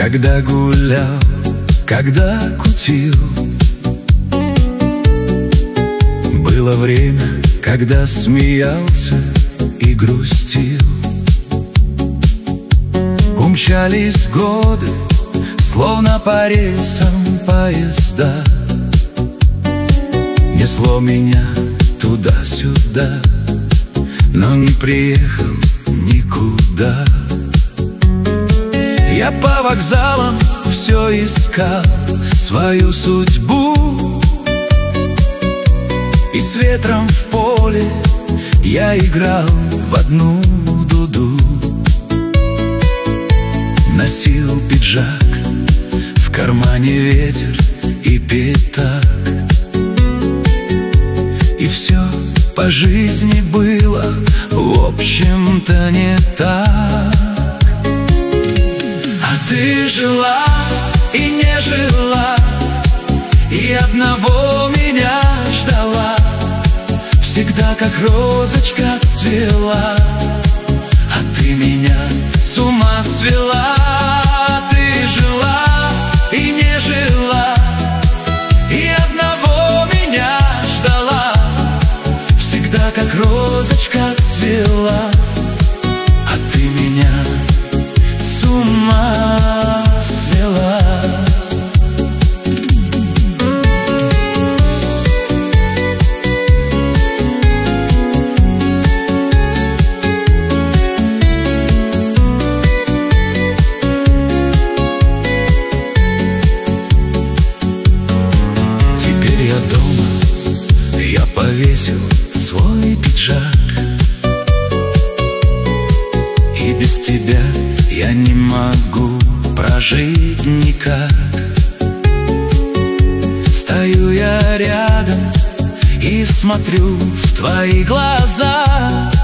когда гулял, когда кутил. Было время, когда смеялся и грустил. Умчались годы, словно по рельсам поезда. Несло меня туда-сюда, но не приехал никуда. Я по вокзалам все искал свою судьбу, и с ветром в поле я играл в одну дуду. Носил пиджак, в кармане ветер и пятак, и все по жизни было, в общем-то, не так. А ты жила и не жила, и одного меня ждала. Всегда как розочка цвела, а ты меня с ума свела. Ты жила и не жила, и одного меня ждала. Всегда как розочка цвела, а ты меня с ума свела. Теперь я дома, я повесил свой пиджак, и без тебя я не могу прожить никак. Стою я рядом и смотрю в твои глаза,